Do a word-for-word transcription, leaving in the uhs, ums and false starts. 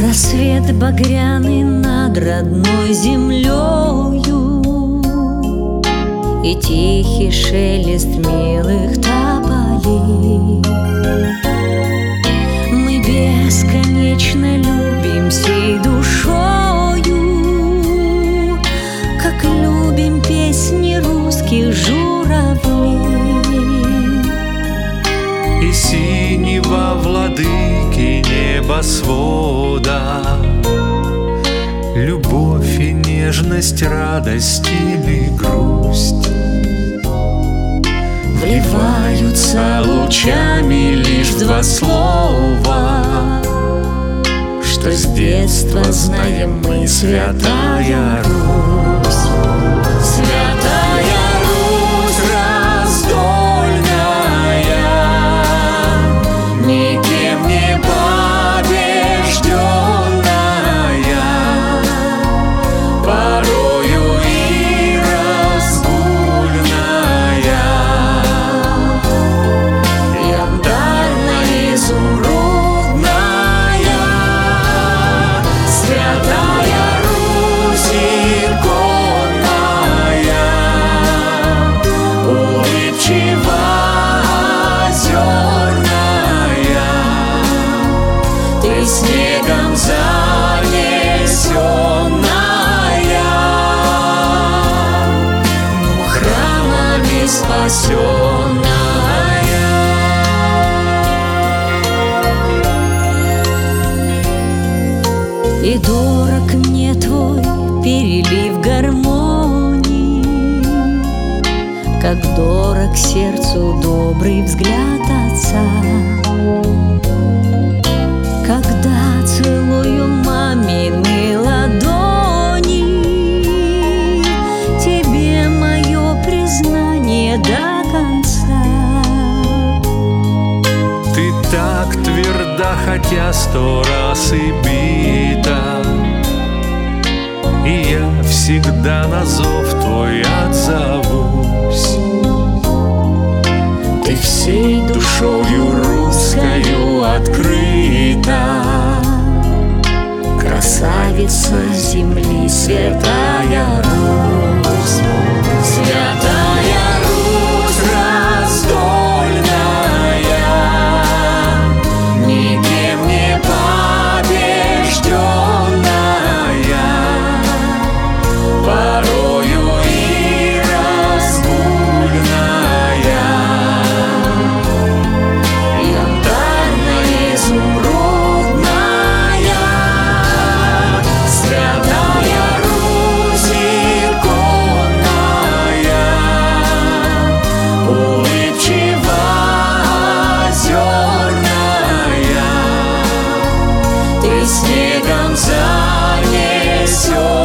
Рассвет багряный над родной землею и тихий шелест милых тополей. Мы бесконечно любим всей душою, как любим песни русских журавлей. И синего владыки небосвода, любовь и нежность, радость или грусть вливаются лучами лишь в два слова, что с детства знаем мы: Святая Русь. Святая Русь раздольная, никем не побежденная, порою и разгульная, янтарно-изумрудная. Святая Русь иконная, улыбчиво-озерная, ты снегом занесенная, но храмами спасенная. И дорог мне твой перелив гармонии, как дорог сердцу добрый взгляд отца. Когда целую мамины ладони, тебе мое признание до конца. Ты так тверда, хотя сто раз и бита, и я всегда на зов твой отзовусь. Ты всей душою русскою открыта, красавица земли, Святая Русь. Святая Русь раздольная, никем не побежденная, порою и разгульная, янтарно-изумрудная. Святая Русь иконная, улыбчиво-озерная, ты снегом занесенная,